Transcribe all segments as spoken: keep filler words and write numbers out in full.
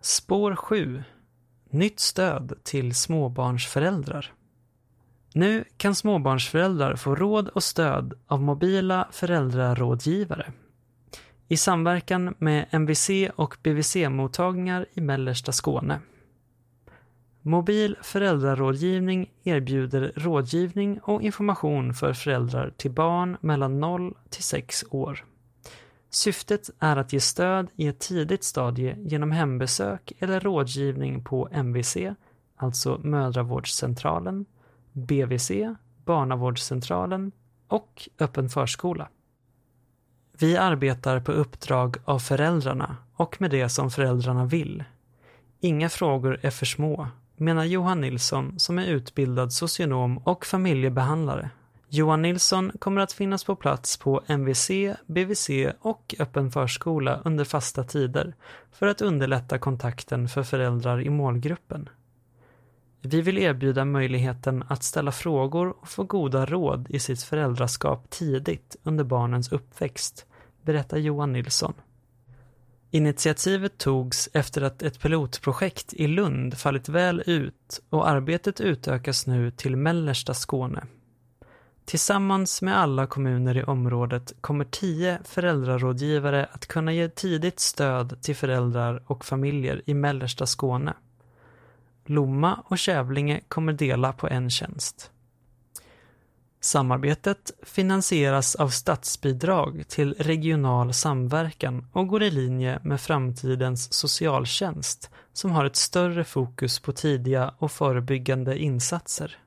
Spår sju. Nytt stöd till småbarnsföräldrar. Nu kan småbarnsföräldrar få råd och stöd av mobila föräldrarådgivare. I samverkan med M V C och B V C-mottagningar i mellersta Skåne. Mobil föräldrarådgivning erbjuder rådgivning och information för föräldrar till barn mellan noll till sex år. Syftet är att ge stöd i ett tidigt stadie genom hembesök eller rådgivning på M V C, alltså mödravårdscentralen, B V C, barnavårdscentralen och öppen förskola. Vi arbetar på uppdrag av föräldrarna och med det som föräldrarna vill. Inga frågor är för små, menar Johan Nilsson som är utbildad socionom och familjebehandlare. Johan Nilsson kommer att finnas på plats på M V C, B V C och öppen förskola under fasta tider för att underlätta kontakten för föräldrar i målgruppen. Vi vill erbjuda möjligheten att ställa frågor och få goda råd i sitt föräldraskap tidigt under barnens uppväxt, berättar Johan Nilsson. Initiativet togs efter att ett pilotprojekt i Lund fallit väl ut och arbetet utökas nu till mellersta Skåne. Tillsammans med alla kommuner i området kommer tio föräldrarådgivare att kunna ge tidigt stöd till föräldrar och familjer i mellersta Skåne. Lomma och Kävlinge kommer dela på en tjänst. Samarbetet finansieras av statsbidrag till regional samverkan och går i linje med framtidens socialtjänst som har ett större fokus på tidiga och förebyggande insatser.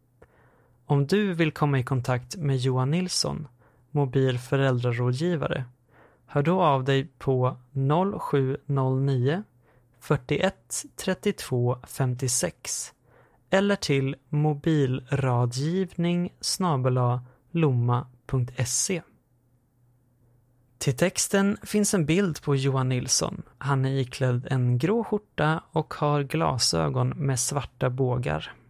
Om du vill komma i kontakt med Johan Nilsson, mobil föräldrarådgivare, hör då av dig på noll sju noll nio fyrtioett trettiotvå femtiosex eller till mobilradgivning snabel-a lomma punkt se. Till texten finns en bild på Johan Nilsson. Han är iklädd en grå skjorta och har glasögon med svarta bågar.